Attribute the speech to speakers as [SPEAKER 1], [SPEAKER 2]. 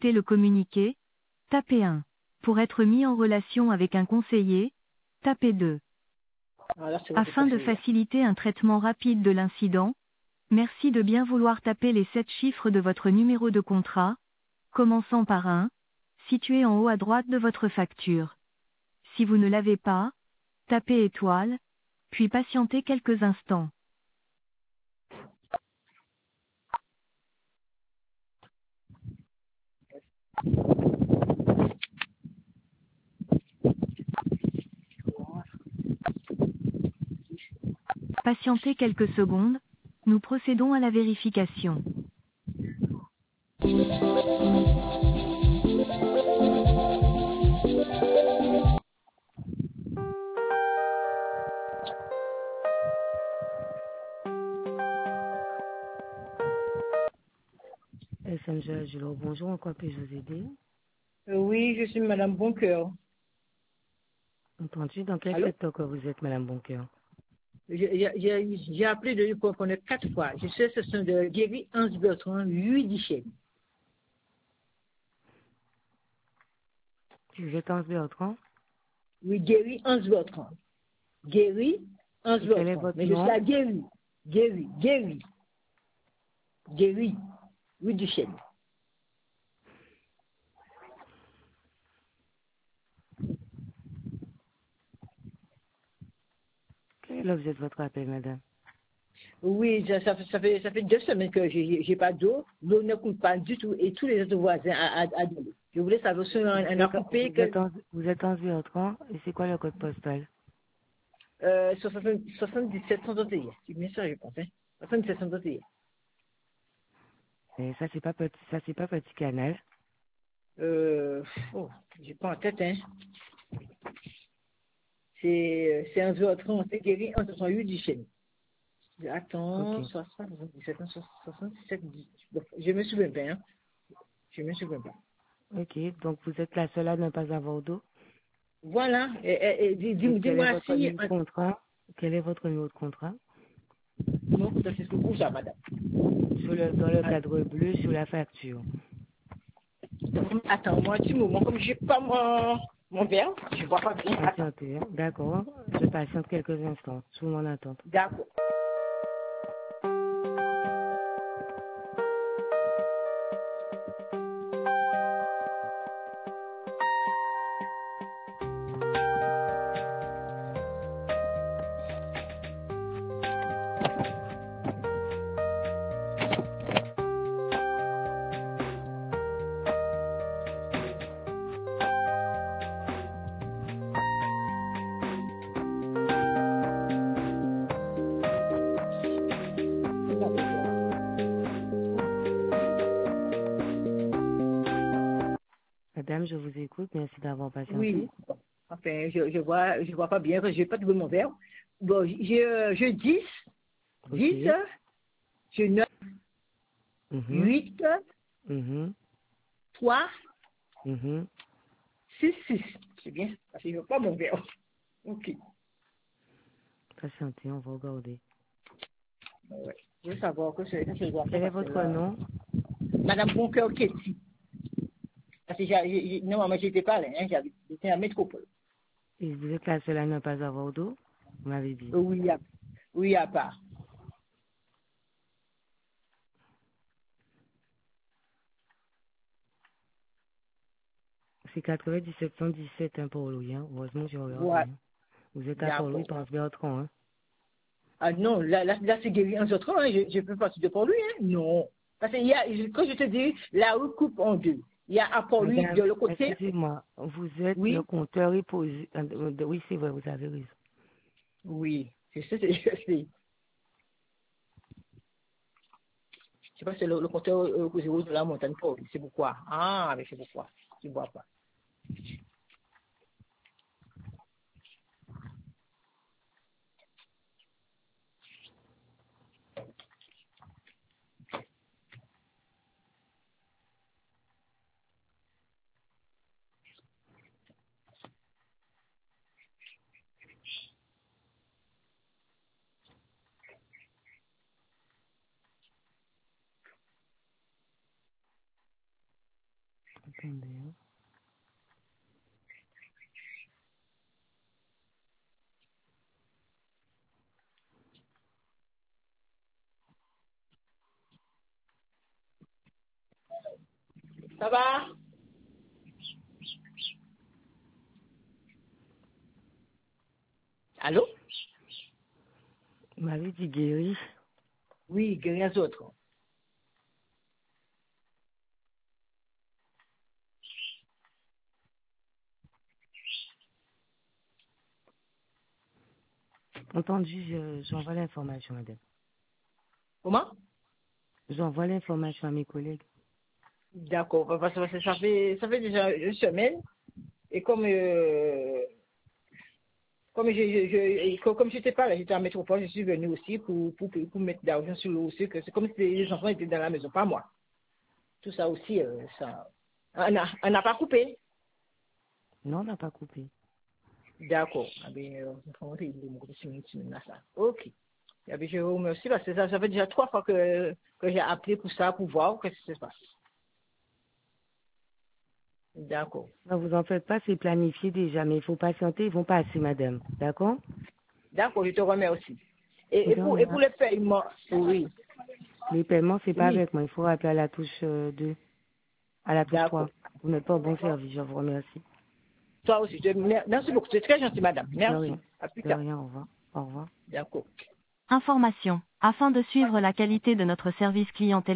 [SPEAKER 1] souhaitez le communiquer, tapez 1. Pour être mis en relation avec un conseiller, tapez 2.
[SPEAKER 2] Ah, là, c'est votre
[SPEAKER 1] Afin de
[SPEAKER 2] conseiller.
[SPEAKER 1] faciliter un traitement rapide de l'incident, merci de bien vouloir taper les 7 chiffres de votre numéro de contrat, commençant par 1, situé en haut à droite de votre facture. Si vous ne l'avez pas, tapez étoile, puis patientez quelques instants. Patientez quelques secondes, nous procédons à la vérification. SMG Agilo, bonjour, en quoi puis-je vous aider?
[SPEAKER 2] Oui, je suis Madame Boncoeur.
[SPEAKER 1] Entendu, dans quel
[SPEAKER 2] Allô?
[SPEAKER 1] secteur que vous êtes, Madame Boncoeur?
[SPEAKER 2] J'ai appelé de lui pour connaître 4 fois. Je sais que ce sont de Guéry Hans Bertrand, 8 Dichel.
[SPEAKER 1] Vous êtes en Bertrand?
[SPEAKER 2] Oui, Guéry Hans Bertrand. Guéry Hans
[SPEAKER 1] Et quel est
[SPEAKER 2] Bertrand.
[SPEAKER 1] votre
[SPEAKER 2] Mais je suis
[SPEAKER 1] nom?
[SPEAKER 2] à Guéry. Guéry. 8 Dichel.
[SPEAKER 1] Quel est l'objet de votre appel, madame?
[SPEAKER 2] Oui, ça fait 2 semaines que j'ai pas d'eau. L'eau ne coule pas du tout et tous les autres voisins a de l'eau. Je voulais savoir si on a coupé que
[SPEAKER 1] Vous êtes en Bertrand, et c'est quoi le code postal?
[SPEAKER 2] 77 131. C'est bien ça, je pense. Hein? 77 131.
[SPEAKER 1] Et ça, c'est pas petit canal.
[SPEAKER 2] Oh, j'ai pas en tête, hein. C'est un Bertrand, c'est Guéry en 68 du chêne.
[SPEAKER 1] Ok.
[SPEAKER 2] Attends, 77, 77, bon, je me souviens pas, hein. Je me souviens pas.
[SPEAKER 1] Ok, donc vous êtes la seule à ne pas avoir d'eau.
[SPEAKER 2] Voilà, et
[SPEAKER 1] Et quel est
[SPEAKER 2] dis-moi
[SPEAKER 1] votre
[SPEAKER 2] si...
[SPEAKER 1] numéro de contrat? Quel est votre numéro de contrat?
[SPEAKER 2] Non, ça c'est ce que vous ça, madame.
[SPEAKER 1] Dans le cadre bleu sur la facture.
[SPEAKER 2] Attends, moi, un petit moment, comme j'ai pas mon verre, je vois pas bien. Attends,
[SPEAKER 1] Patientez, hein. D'accord. Je patiente quelques instants, sous mon attente.
[SPEAKER 2] d'accord.
[SPEAKER 1] Madame, je vous écoute. Merci d'avoir
[SPEAKER 2] Oui,
[SPEAKER 1] patienté.
[SPEAKER 2] enfin, je vois pas bien, j'ai pas trouvé mon verre. Bon, j'ai 10,
[SPEAKER 1] Ok.
[SPEAKER 2] 10, j'ai 9,
[SPEAKER 1] Mhm.
[SPEAKER 2] 8,
[SPEAKER 1] Mhm.
[SPEAKER 2] 3,
[SPEAKER 1] Mhm.
[SPEAKER 2] 6, 6. C'est bien, parce que je vois pas mon verre. Ok.
[SPEAKER 1] Patientez, on va regarder.
[SPEAKER 2] Ouais. Je veux savoir que je dois faire
[SPEAKER 1] Quel est
[SPEAKER 2] parce que
[SPEAKER 1] votre
[SPEAKER 2] là,
[SPEAKER 1] nom?
[SPEAKER 2] Madame Boncoeur Ketty. Parce que non, mais j'étais pas là, hein, j'étais à Métropole.
[SPEAKER 1] Et vous êtes la seule à ne pas avoir d'eau? Vous m'avez dit.
[SPEAKER 2] Oui, oui, à part.
[SPEAKER 1] C'est 9717 hein, pour Louis. Hein. Heureusement, j'ai regardé.
[SPEAKER 2] Voilà,
[SPEAKER 1] Hein. Vous êtes à Port-Louis,
[SPEAKER 2] d'accord.
[SPEAKER 1] par Bertrand. Hein.
[SPEAKER 2] Ah non, là c'est guéri en autre, hein, je peux pas de pour lui, hein. Non. Parce qu'il y a, quand je te dis, la rue coupe en deux. Il y a à port lui de
[SPEAKER 1] Madame,
[SPEAKER 2] l'autre côté,
[SPEAKER 1] excusez-moi, vous êtes le
[SPEAKER 2] oui,
[SPEAKER 1] compteur épousé. Oui, c'est vrai, vous avez raison.
[SPEAKER 2] oui. C'est ça, c'est pas c'est le côté de la montagne pour lui. C'est pourquoi. Ah, mais c'est pourquoi. Tu vois pas.
[SPEAKER 3] Attendez. Hein.
[SPEAKER 2] Ça va? Allô?
[SPEAKER 3] Vous m'avez dit guéri.
[SPEAKER 2] Oui, rien d'autre.
[SPEAKER 3] Entendu, j'envoie l'information, madame.
[SPEAKER 2] Comment?
[SPEAKER 3] J'envoie l'information à mes collègues.
[SPEAKER 2] D'accord, parce que ça fait déjà une semaine, et comme j'étais pas là, j'étais à Métropole, je suis venue aussi pour mettre d'argent sur le aussi, que c'est comme si les enfants étaient dans la maison, pas moi. Tout ça aussi, ça. On n'a pas coupé.
[SPEAKER 3] Non, on n'a pas coupé.
[SPEAKER 2] D'accord. Ah bien, ok. Ah bien, je vous remercie parce que ça fait déjà 3 fois que j'ai appelé pour ça, pour voir qu'est-ce qui se passe. D'accord.
[SPEAKER 3] Ne vous en faites pas, c'est planifié déjà, mais il faut patienter, ils vont passer, madame. D'accord?
[SPEAKER 2] D'accord, je te remercie. Et
[SPEAKER 3] De
[SPEAKER 2] pour
[SPEAKER 3] rien.
[SPEAKER 2] le paiement, oui.
[SPEAKER 3] Les paiements, c'est pas
[SPEAKER 2] Oui.
[SPEAKER 3] avec moi. Il faut appeler à la touche 2, à la touche 3.
[SPEAKER 2] D'accord.
[SPEAKER 3] Vous n'êtes pas au bon service, je vous remercie.
[SPEAKER 2] Toi aussi. Merci beaucoup. C'est très gentil, madame.
[SPEAKER 3] De
[SPEAKER 2] Merci.
[SPEAKER 3] rien.
[SPEAKER 2] À plus
[SPEAKER 3] De
[SPEAKER 2] tard.
[SPEAKER 3] rien, au revoir. Au revoir.
[SPEAKER 2] D'accord.
[SPEAKER 1] Information. Afin de suivre la qualité de notre service clientèle